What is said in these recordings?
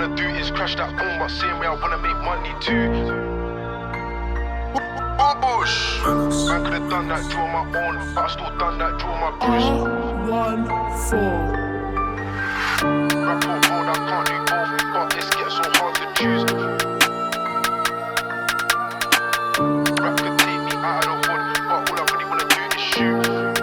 wanna do is crash that phone, but same way I wanna make money too. Bush. Man could've done that, draw my own, but I still done that, draw my bruise. 114. Rap or road, I can't do both, but it's getting so hard to choose. Rap could take me out of the hood, but all I really wanna do is shoot.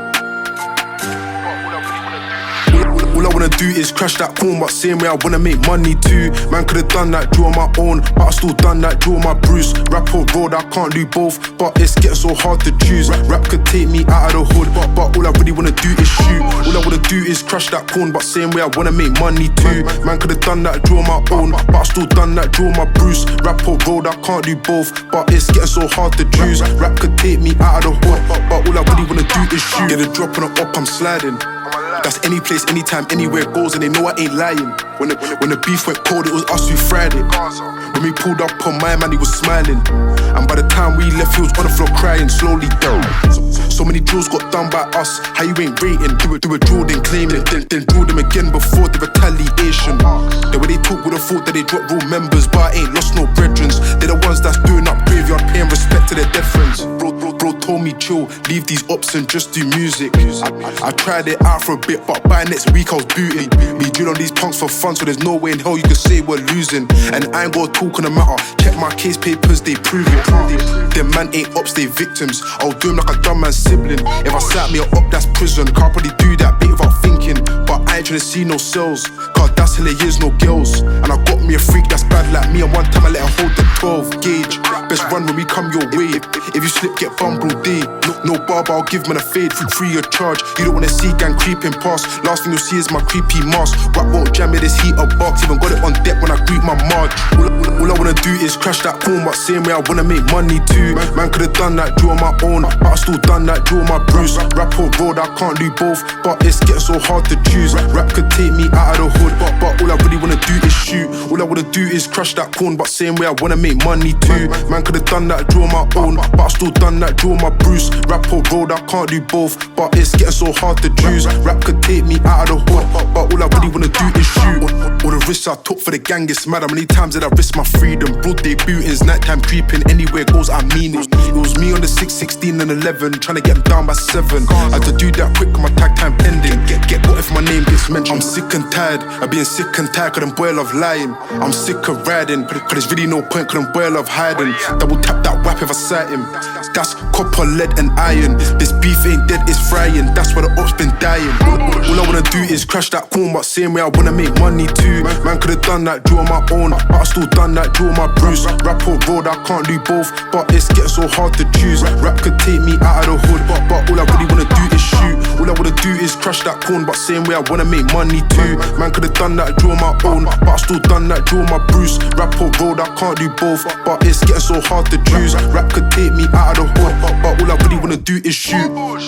All I wanna do is crash that phone, but same way I wanna make money too. Man could've done that, draw my own, but I still done that, draw my bruise. Rap or road, I can't do both, but it's getting so hard to choose. Rap could take me out of the hood, but all I really wanna do is shoot. All I wanna do is crash that phone, but same way I wanna make money too. Man could've done that, draw my own, but I still done that, draw my bruise. Rap or road, I can't do both, but it's getting so hard to choose. Rap could take me out of the hood, but all I really wanna do is shoot. Get a drop on the up, I'm sliding. That's any place, anytime, anywhere goes, and they know I ain't lying. When the beef went cold, it was us who fried it. When we pulled up on my man, he was smiling. And by the time we left, he was on the floor crying, slowly down. So many drills got done by us, how you ain't rating? Do a drill, then claim it, then drill them again before the retaliation. The way they talk would've thought that they dropped real members, but I ain't lost no brethrens. They're the ones that's doing up graveyard, paying respect to their dead friends. Bro told me chill, leave these ops and just do music. I tried it out for a bit, but by next week I was booting. Me drill on these punks for fun, so there's no way in hell you can say we're losing. And I ain't gonna talk on the matter, check my case papers, they prove it. Them man ain't ops, they victims. I'll do them like a dumb man's sibling. If I sat me up, that's prison. Can't probably do that bit without thinking. But I ain't tryna see no cells, cause that's hella years, no girls. And I got me a freak that's bad like me, and one time I let her hold the 12 gauge. Best run when we come your way. If you slip, get bummed all day. No barber, I'll give man a fade, free of charge. You don't wanna see gang creeping past. Last thing you'll see is my creepy mask. Rap won't jam me, this heat up box. Even got it on deck when I greet my march. All I wanna do is crash that phone, but same way I wanna make money too. Man could've done that, draw my own, but I still done that, draw my bruise. Rap or road, I can't do both, but it's getting so hard to choose. Rap could take me out of the hood, but all I really wanna do is shoot. All I wanna do is crash that phone, but same way I wanna make money too. Man could've done that, draw my own, but I still done that, draw my bruise. Rap or road, I can't do both, but it's getting so hard to choose. Rap could take me out of the hood, but all I really wanna do is shoot. All the risks I took for the gang, it's mad how many times did I risk my freedom. Broad day bootings, nighttime creeping, anywhere goes, I mean it. It was me on the 6, 16 and 11, trying to get them down by 7. I had to do that quick, my tag time pending. Get got if my name gets mentioned. I'm sick and tired of being sick and tired, cause them boy love lying. I'm sick of riding, cause there's really no point, cause them boy love hiding. Double tap that whap if I sight him. That's copper, lead and iron. This beef ain't dead, it's frying. That's why the ops been dying. All I wanna do is crash that phone, but same way I wanna make money too. Man could've done that, draw my own, but I still done that, draw my bruise. Rap or road, I can't do both, but it's getting so hard to choose. Rap could take me out of the hood, but all I really wanna do is shoot. All I wanna do is crash that phone, but same way I wanna make money too. Man could've done that, draw my own, but I still done that, draw my bruise. Rap or road, I can't do both, but it's getting so hard to choose. Rap could take me out of the hood, but all I really wanna do is shoot.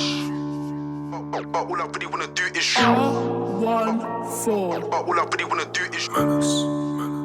But all I really wanna do is shoot. 114. But all I really wanna do is shoot.